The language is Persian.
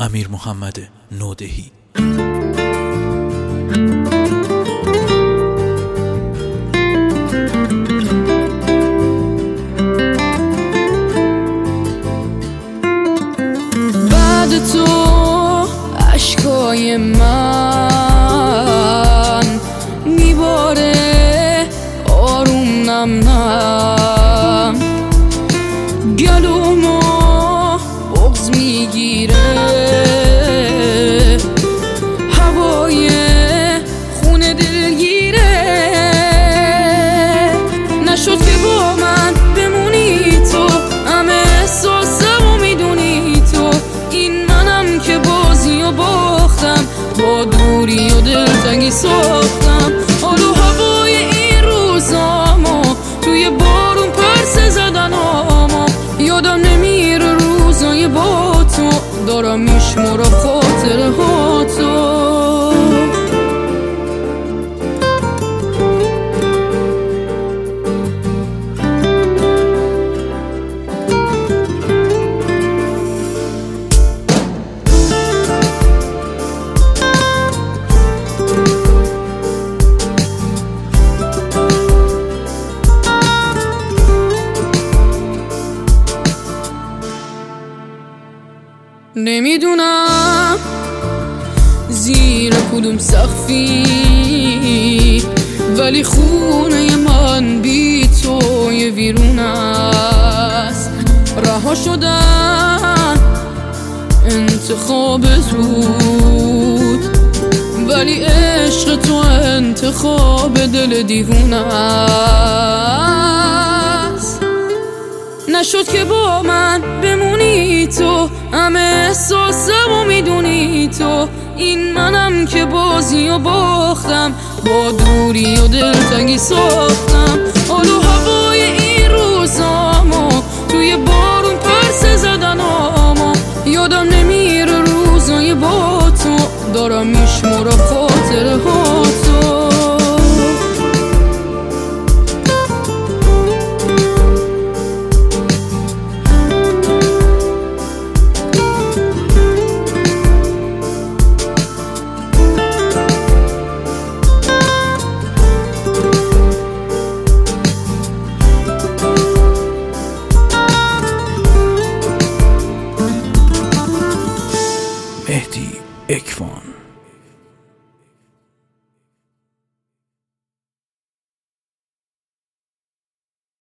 امیر محمد نودهی. بعد تو اشکای من میباره آروم نم نم، گلومو بغض میگیره، هوای خونه دلگیره. نشد که با من بمونی تو، همه احساسمو میدونی تو. این منم که بازی و باختم، با دوری و دلتنگی ساختم. حالا هوای این روزامو توی بارون پرسه زدنامو، یادم نمیره روزای با تو، دارم میشمارم خاطره ها تو. نمیدونم زیر کدوم سقفی، ولی خونه من بی تو یه ویرون است. رها شدن انتخاب زود، ولی عشق تو انتخاب دل دیوونه است. نشد که با من بمونی تو، همه احساسمو میدونی تو. این منم که بازی و باختم، با دوری و دلتنگی ساختم. حالا هوای این روزامو توی بارون پرسه زدنامو، یادم نمیره روزای با تو، دارم میشمارم